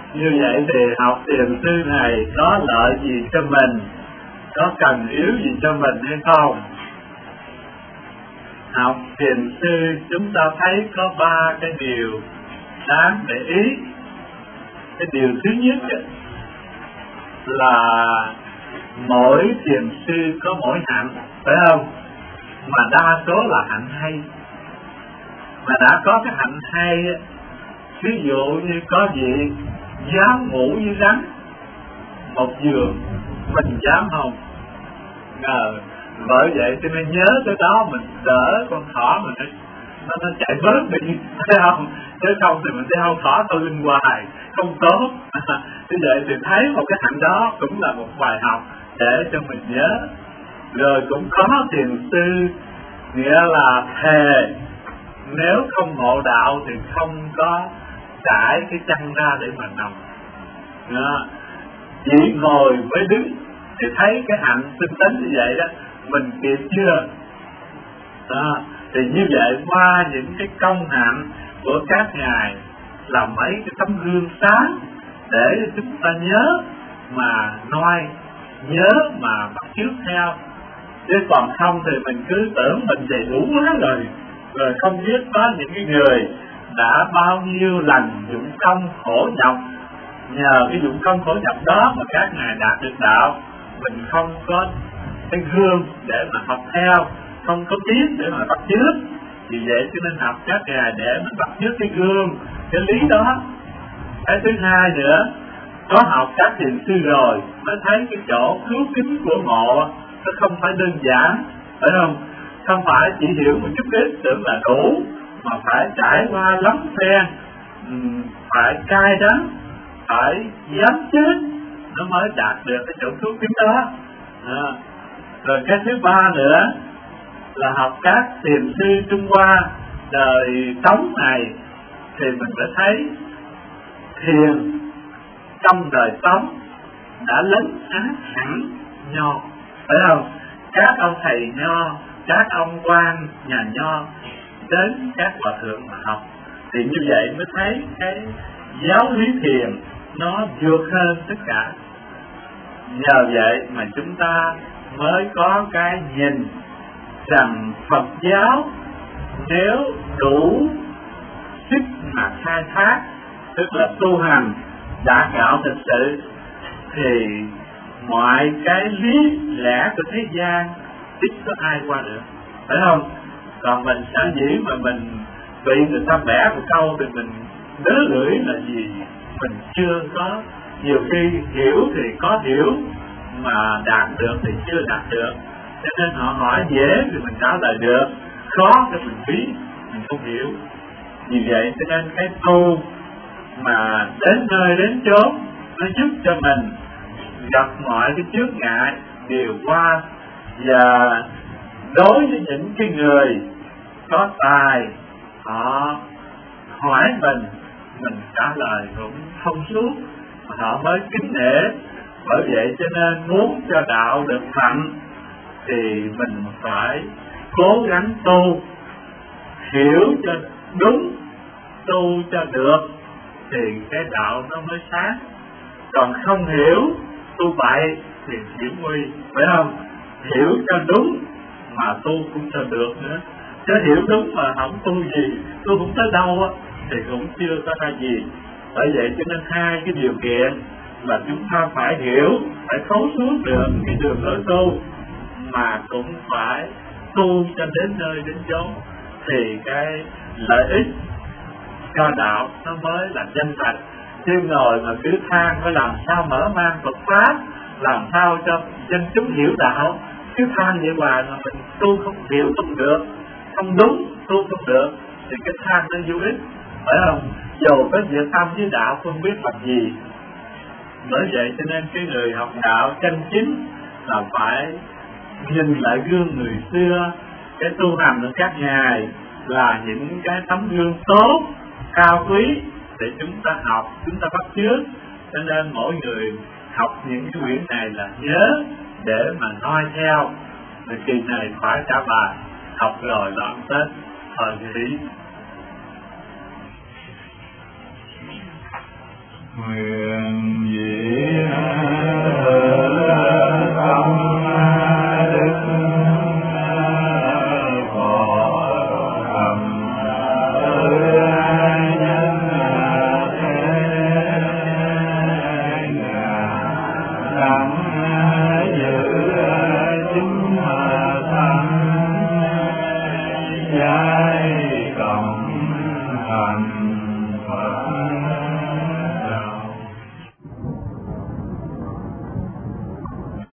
Như vậy thì học thiền sư này có lợi gì cho mình, có cần yếu gì cho mình hay không? Học thiền sư chúng ta thấy có 3 cái điều đáng để ý. Cái điều thứ nhất là mỗi thiền sư có mỗi hạnh, phải không? Mà đa số là hạnh hay. Mà đã có cái hạnh hay, ví dụ như có vị dám ngủ với rắn một giường, mình dám không? Bởi vậy cho nên nhớ tới đó mình đỡ con thỏ mình nó chạy bớt đi, thấy không? Chứ không thì mình sẽ không thỏ tôi lên hoài, không tốt. Như vậy thì thấy một cái hạnh đó cũng là một bài học để cho mình nhớ. Rồi cũng có thiền sư, nghĩa là thề nếu không ngộ đạo thì không có trải cái chân ra để mà nằm. Chỉ ngồi mới đứng thì thấy cái hạnh tinh tấn như vậy đó, mình kịp chưa? Thì như vậy qua những cái công hạnh của các ngài là mấy cái tấm gương sáng để chúng ta nhớ mà noi, nhớ mà bắt chước theo. Chứ còn không thì mình cứ tưởng mình đầy đủ quá rồi không biết có những cái người đã bao nhiêu lần dụng công khổ nhọc, nhờ cái dụng công khổ nhọc đó mà các ngài đạt được đạo. Mình không có cái gương để mà học theo, không có biết để mà bắt chước. Vì vậy cho nên học các ngài để mình bắt chước cái gương, cái lý đó. Cái thứ hai nữa, có học các thiền sư rồi mới thấy cái chỗ cứu kính của ngộ nó không phải đơn giản, phải không? Không phải chỉ hiểu một chút ít tưởng là đủ, mà phải trải qua lắm phen, phải cay đắng, phải dám chết nó mới đạt được cái chỗ cứu kính đó. Rồi cái thứ ba nữa là học các thiền sư Trung Hoa đời sống này thì mình đã thấy thiền trong đời sống đã lấn át hẳn nho, phải không? Các ông thầy nho, các ông quan nhà nho đến các hòa thượng mà học, thì như vậy mới thấy cái giáo lý thiền nó vượt hơn tất cả. Nhờ vậy mà chúng ta mới có cái nhìn rằng Phật giáo nếu đủ sức mà khai thác, tức là tu hành đã đạo thực sự, thì mọi cái lý lẽ của thế gian ít có ai qua được, phải không? Còn mình sở dĩ mà mình bị người ta bẻ một câu thì mình đớ lưỡi là gì? Mình chưa có, nhiều khi hiểu thì có hiểu, mà đạt được thì chưa đạt được. Cho nên họ hỏi dễ thì mình trả lời được, khó thì mình biết, mình không hiểu. Vì vậy cho nên cái tu mà đến nơi đến chốn nó giúp cho mình gặp mọi cái chướng ngại đều qua. Và đối với những cái người có tài, họ hỏi mình trả lời cũng thông suốt, họ mới kính nể. Bởi vậy cho nên muốn cho đạo được mạnh thì mình phải cố gắng tu, hiểu cho đúng, tu cho được thì cái đạo nó mới sáng. Còn không hiểu, tu bậy thì hiểm nguy, phải không? Hiểu cho đúng mà tu cũng cho được nữa. Chứ hiểu đúng mà không tu gì, tu không tới đâu á, thì cũng chưa có ra gì. Bởi vậy cho nên hai cái điều kiện là chúng ta phải hiểu, phải thấu suốt được cái đường lối tu, mà cũng phải tu cho đến nơi đến chốn, thì cái lợi ích cho đạo nó mới là chân thật. Chứ ngồi mà cứ than phải làm sao mở mang Phật pháp, làm sao cho dân chúng hiểu đạo, cứ than vậy hoài mà mình tu không hiểu không được, không đúng, tu không được, thì cái than nó vô ích, phải không? Dù có việc tâm với đạo không biết làm gì. Bởi vậy cho nên cái người học đạo chân chính là phải nhìn lại gương người xưa. Cái tu hành của các ngài là những cái tấm gương tốt, cao quý để chúng ta học, chúng ta bắt chước. Cho nên mỗi người học những cái quyển này là nhớ để mà noi theo. Rồi kỳ này phải trả bài, học rồi là ăn Tết, thời nghỉ. nguyện vị tâm đức phổ thầm nhân thế đặng giữ chính thân giải cộng thành Phật.